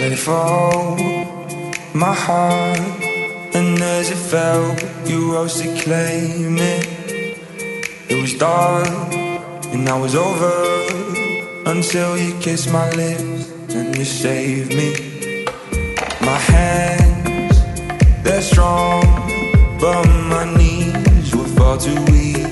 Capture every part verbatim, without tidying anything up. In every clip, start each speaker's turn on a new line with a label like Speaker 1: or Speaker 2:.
Speaker 1: let it fall, my heart. And as it fell, you rose to claim it. It was dark and I was over, until you kissed my lips and you saved me. My hands, they're strong, but my knees were far too weak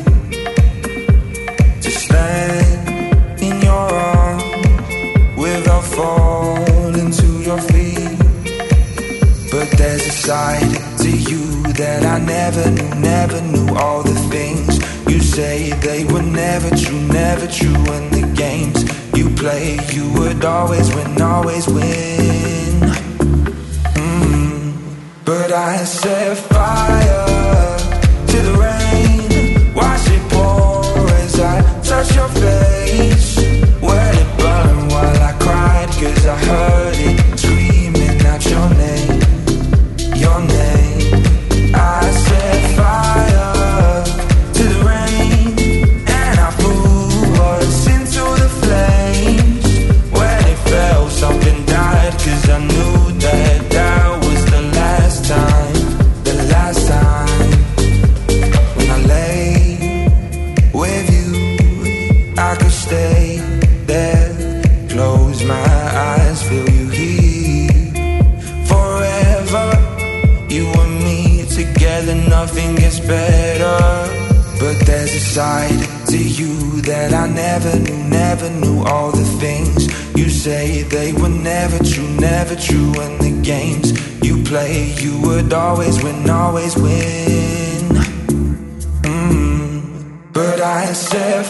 Speaker 1: to stand in your arms without falling to your feet. But there's a side to you that I never knew, never knew. All the things you say, they were never true, never true. And the games you play, you would always win, always win. mm. But I set fire to the rain, watch it pour as I touch your face. Let it burn while I cried, cause I heard it screaming out your name, your name. I set fire to the rain, and I flew us into the flames. When it fell, something died, cause I knew that that was the last time, the last time. When I lay with you, I could stay there, close my eyes, feel you here forever. You and me together, nothing gets better. But there's a side to you that I never knew, never knew. All the things you say, they were never true, never true. And the games you play, you would always win, always win. mm. But I set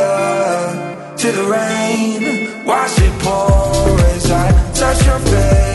Speaker 1: fire to the rain, watch it pour as I touch your face.